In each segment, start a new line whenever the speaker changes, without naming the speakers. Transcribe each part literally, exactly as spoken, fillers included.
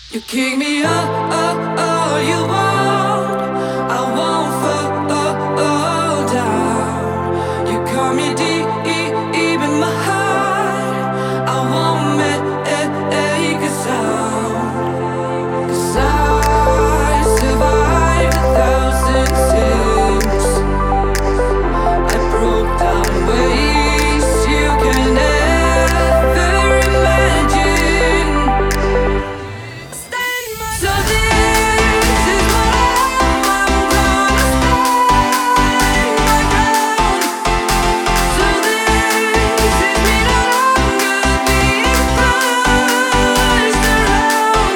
You kick me up, up, all you want. I won't fall down. You call me deep, deep in my heart. I won't make a sound. 'Cause I survived a thousand sins. I broke down ways you can never imagine. So this is what I'm gonna stand my ground. So this is me no longer being pushed around.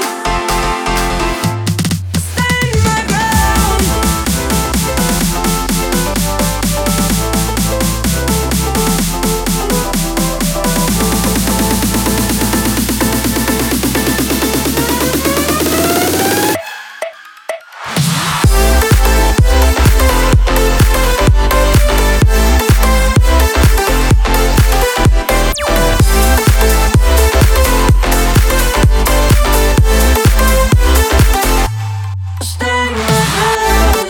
Stand my ground. Stand my ground.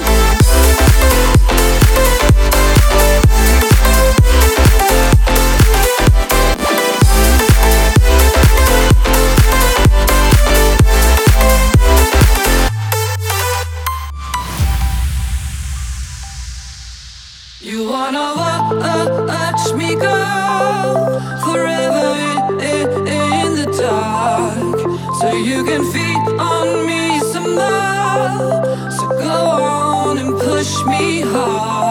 You wanna wa- uh, watch me go forever in, in, in the dark, so you can feed on me some more. So go on and push me hard.